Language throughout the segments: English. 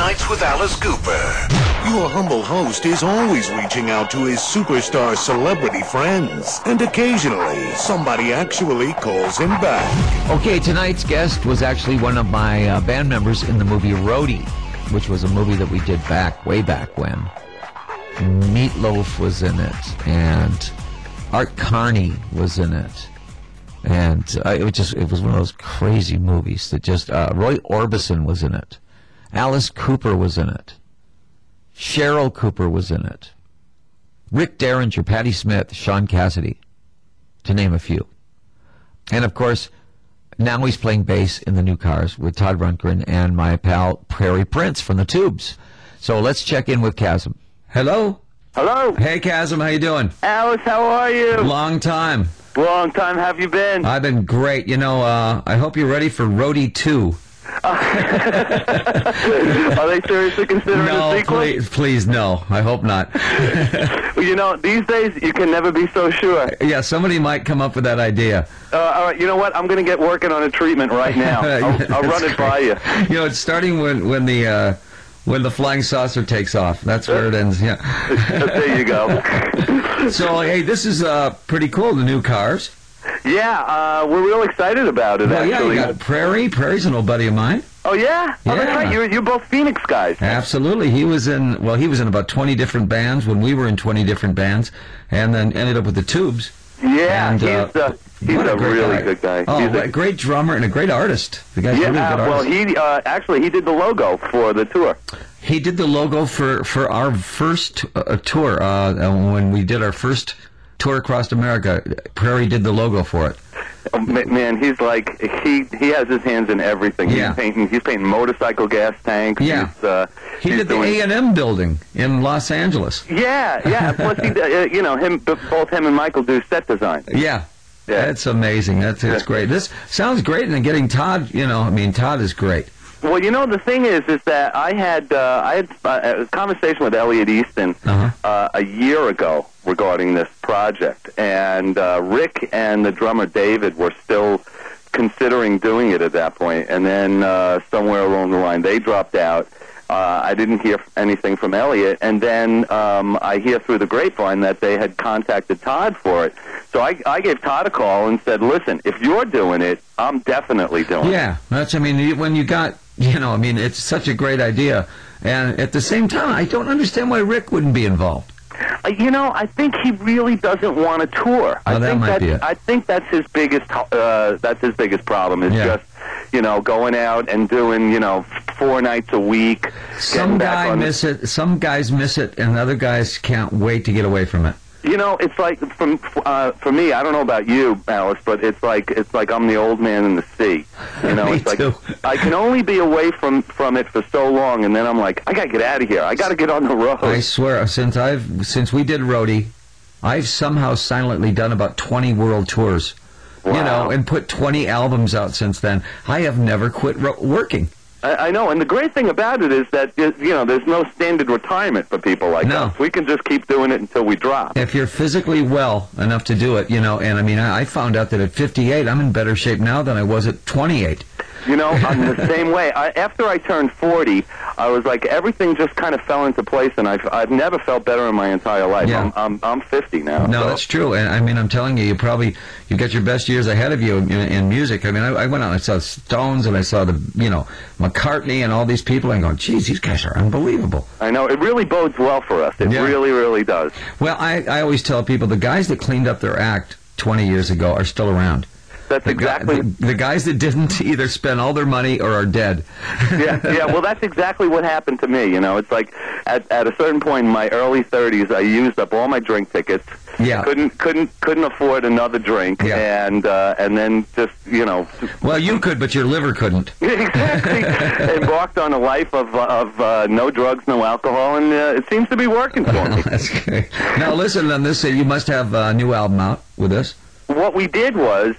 Nights with Alice Cooper. Your humble host is always reaching out to his superstar celebrity friends, and occasionally somebody actually calls him back. Okay, tonight's guest was actually one of my band members in the movie Roadie, which was a movie that we did way back when. Meatloaf was in it, and Art Carney was in it. And it was one of those crazy movies that just, Roy Orbison was in it. Alice Cooper was in it. Cheryl Cooper was in it. Rick Derringer, Patti Smith, Sean Cassidy, to name a few. And of course, now he's playing bass in the new Cars with Todd Rundgren and my pal Prairie Prince from the Tubes. So let's check in with Chasm. Hello? Hello. Hey, Chasm, how you doing? Alice, how are you? Long time. Long time. How have you been? I've been great. You know, I hope you're ready for Roadie 2. Are they seriously considering a sequel? No, please, no. I hope not. Well, you know, these days you can never be so sure. Yeah, somebody might come up with that idea. All right, you know what? I'm going to get working on a treatment right now. I'll run it by you. You know, it's starting when the flying saucer takes off. That's where it ends. Yeah. There you go. So, hey, this is pretty cool. The new Cars. Yeah, we're real excited about it. Well, actually. Yeah, you got Prairie. Prairie's an old buddy of mine. Oh yeah? Oh, that's right. You're both Phoenix guys. Absolutely. He was in about 20 different bands when we were in 20 different bands, and then ended up with the Tubes. Yeah, and, he's a really good guy. Oh, he's a great drummer and a great artist. The guy's really good artist. Well, he did the logo for the tour. He did the logo for our first tour when we did our first tour across America. Prairie did the logo for it. Oh, man, he's like he has his hands in everything. Yeah. He's painting motorcycle gas tanks. Yeah. He did the A&M building in Los Angeles. Yeah. Plus, both him and Michael do set design. Yeah. That's amazing. That's great. This sounds great, and then getting Todd. Todd is great. Well, the thing is that I had a conversation with Elliot Easton a year ago regarding this project, and Rick and the drummer David were still considering doing it at that point, and then somewhere along the line they dropped out. I didn't hear anything from Elliot, and then I hear through the grapevine that they had contacted Todd for it. So I gave Todd a call and said, listen, if you're doing it, I'm definitely doing it. Yeah, when you got, it's such a great idea. And at the same time, I don't understand why Rick wouldn't be involved. I think he really doesn't want to tour. I think that's his biggest problem is just, going out and doing, 4 nights a week. Some guys miss it, and other guys can't wait to get away from it. It's like for me. I don't know about you, Alice, but it's like I'm the old man in the sea. Me too. I can only be away from it for so long, and then I'm like, I gotta get out of here. I gotta get on the road. I swear, since we did Roadie, I've somehow silently done about 20 world tours. Wow. And put 20 albums out since then. I have never quit working. I know, and the great thing about it is that, there's no standard retirement for people like us. We can just keep doing it until we drop. If you're physically well enough to do it, and I found out that at 58, I'm in better shape now than I was at 28. I'm the same way. After I turned 40, I was like, everything just kind of fell into place, and I've never felt better in my entire life. Yeah. I'm 50 now. No, that's true. And I'm telling you, you got your best years ahead of you in music. I went out and I saw Stones, and I saw McCartney and all these people, and I'm going, geez, these guys are unbelievable. I know. It really bodes well for us. It really, really does. Well, I always tell people the guys that cleaned up their act 20 years ago are still around. That's exactly the guys that didn't either spend all their money or are dead. Yeah. Well, that's exactly what happened to me. It's like at a certain point in my early 30s, I used up all my drink tickets. Yeah. Couldn't afford another drink. Yeah. And then just Well, you could, but your liver couldn't. Exactly. Embarked on a life of no drugs, no alcohol, and it seems to be working for me. That's great. Now listen, on this, you must have a new album out with this. What we did was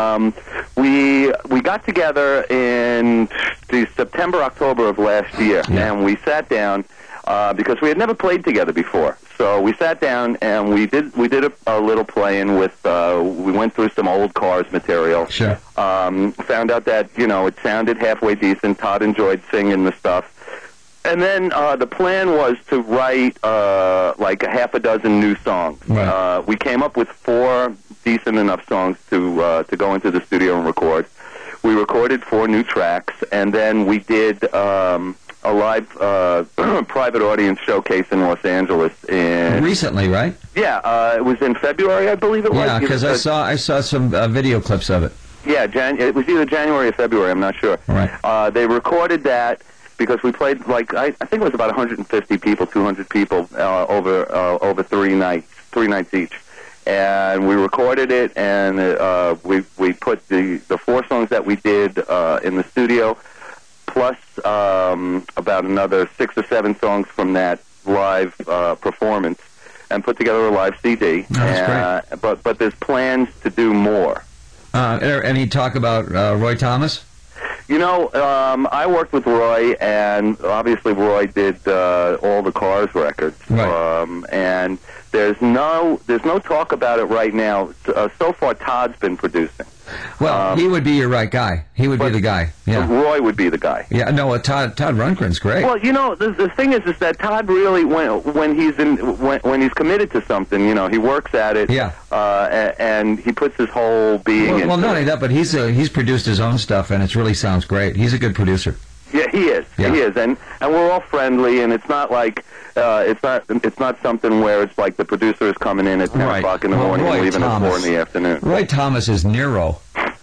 we got together in the September, October of last year, and we sat down because we had never played together before. So we sat down and we did a little playing with. We went through some old Cars material. Sure. Found out that it sounded halfway decent. Todd enjoyed singing the stuff. And then the plan was to write like a half a dozen new songs. Right. We came up with 4 decent enough songs to go into the studio and record. We recorded 4 new tracks, and then we did a live private audience showcase in Los Angeles. Recently, right? Yeah, it was in February, I believe it was. Yeah, because I saw some video clips of it. Yeah, it was either January or February. I'm not sure. Right. They recorded that because we played I think it was about 150 people, 200 people over 3 nights each. And we recorded it, and we put the 4 songs that we did in the studio, plus about another 6 or 7 songs from that live performance, and put together a live CD. Oh, that's great. But there's plans to do more. Any talk about Roy Thomas? You know, I worked with Roy, and obviously Roy did all the Cars records. Right. And there's no talk about it right now. So far, Todd's been producing. Well, he would be your right guy. He would be the guy. Yeah. Roy would be the guy. Yeah. No, Todd Rundgren's great. Well, you know, the thing is that Todd really, when he's committed to something, you know, he works at it. Yeah. And he puts his whole being into it. Well, not only that, but he's produced his own stuff, and it really sounds great. He's a good producer. Yeah, he is. Yeah. He is, and we're all friendly, and it's not like it's not something where it's like the producer is coming in at 10 o'clock in the morning and leaving at 4 in the afternoon. Roy Thomas is Nero.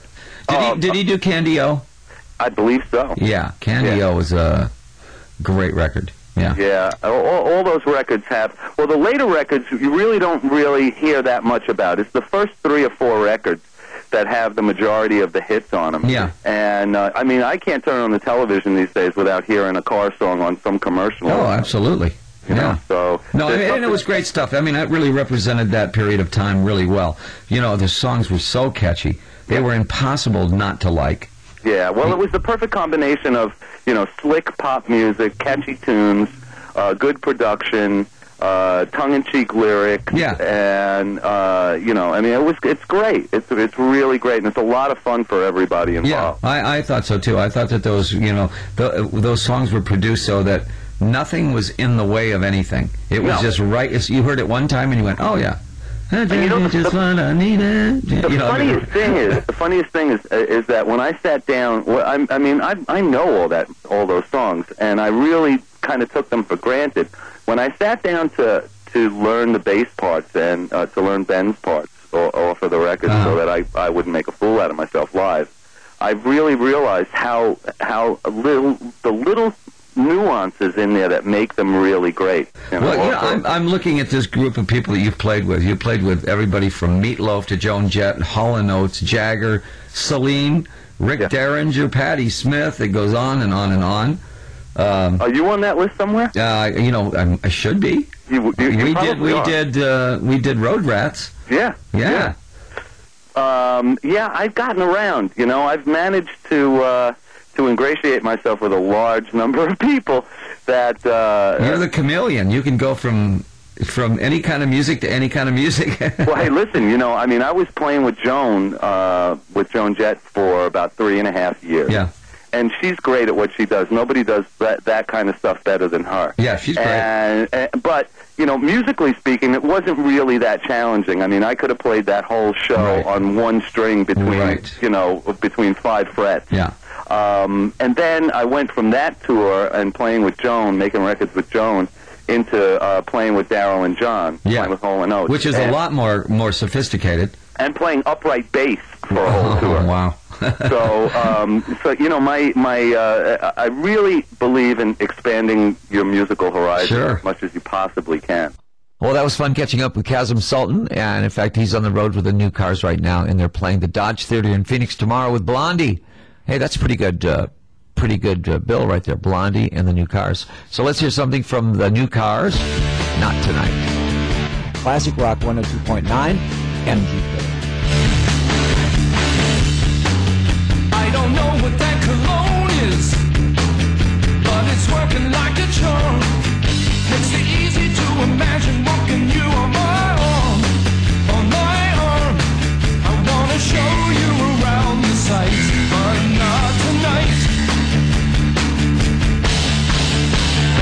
Did he do Candy-O? I believe so. Yeah, Candy-O was a great record. Yeah. Yeah, all those records have. Well, the later records you really don't hear that much about. It's the first 3 or 4 records that have the majority of the hits on them. Yeah. And, I mean, I can't turn on the television these days without hearing a Car song on some commercial. Oh, absolutely. You know, so... No, and it was great stuff. I mean, it really represented that period of time really well. You know, the songs were so catchy. They were impossible not to like. Yeah, well, it was the perfect combination of, you know, slick pop music, catchy tunes, good production, tongue-in-cheek lyrics, and you know, I mean, it's great. It's really great, and it's a lot of fun for everybody involved. Yeah, I thought so too. I thought that those, you know, those songs were produced so that nothing was in the way of anything. It was just right. You heard it one time and you went, oh yeah. The funniest thing is that when I sat down, I know all those songs, and I really kind of took them for granted. When I sat down to learn the bass parts and to learn Ben's parts off of the record, so that I wouldn't make a fool out of myself live, I really realized how little nuances in there that make them really great. You know, well, I'm looking at this group of people that you've played with. You played with everybody from Meat Loaf to Joan Jett, Hall & Oates, Jagger, Celine, Rick Derringer, Patti Smith. It goes on and on and on. Are you on that list somewhere? You know, I should be. We did Road Rats. Yeah. Yeah. I've gotten around. You know, I've managed to ingratiate myself with a large number of people that... You're the chameleon. You can go from any kind of music to any kind of music. Well, hey, listen, you know, I mean, I was playing with Joan Jett for about 3.5 years. Yeah. And she's great at what she does. Nobody does that kind of stuff better than her. Yeah, she's great. But, you know, musically speaking, it wasn't really that challenging. I mean, I could have played that whole show on one string between 5 frets. Yeah. And then I went from that tour and playing with Joan, making records with Joan, into playing with Daryl and John, playing with Hall & Oates. Which is a lot more sophisticated. And playing upright bass for a whole tour. Wow. So you know, I really believe in expanding your musical horizon as much as you possibly can. Well, that was fun catching up with Kazim Sultan, and in fact, he's on the road with the New Cars right now, and they're playing the Dodge Theater in Phoenix tomorrow with Blondie. Hey, that's pretty good bill right there, Blondie and the New Cars. So let's hear something from the New Cars. Not tonight. Classic Rock 102.9, MGK. I don't know what that cologne is, but it's working like a charm. Makes it easy to imagine walking you on my arm, on my arm. I wanna show you around the sights, but not tonight.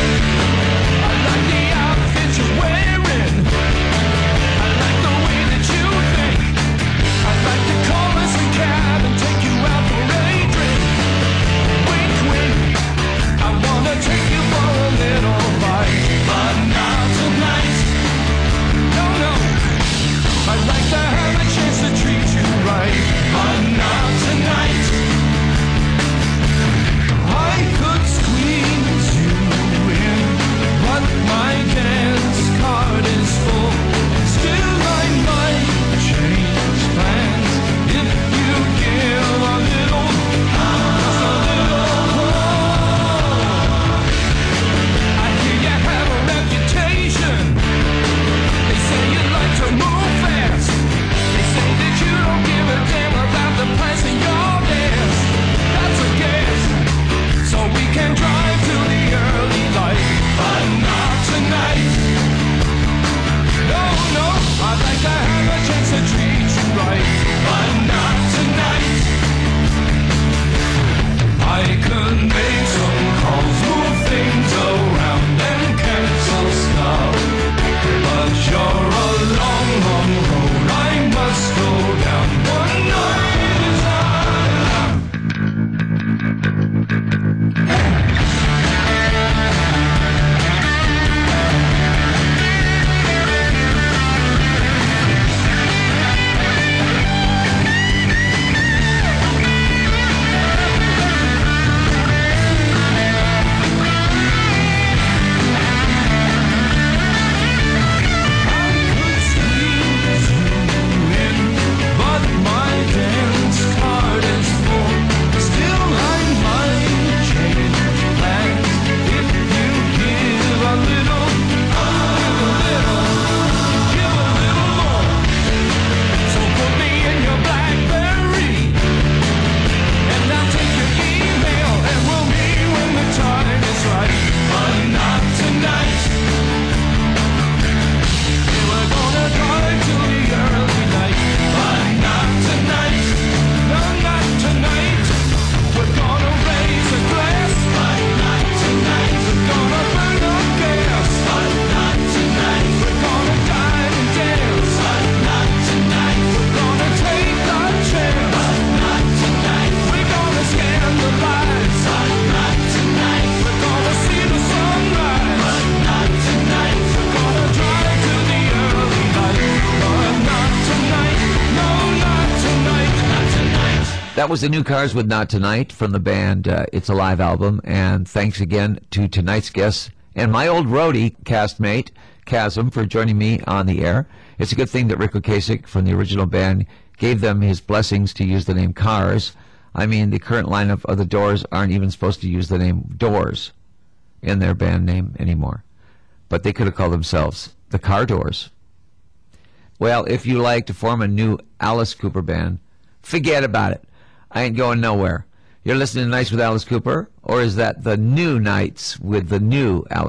That was the New Cars with Not Tonight from the band It's a Live album. And thanks again to tonight's guests and my old roadie castmate, Chasm, for joining me on the air. It's a good thing that Rick Ocasek from the original band gave them his blessings to use the name Cars. I mean, the current lineup of the Doors aren't even supposed to use the name Doors in their band name anymore. But they could have called themselves the Car Doors. Well, if you like to form a new Alice Cooper band, forget about it. I ain't going nowhere. You're listening to Nights with Alice Cooper, or is that the new Nights with the new Alice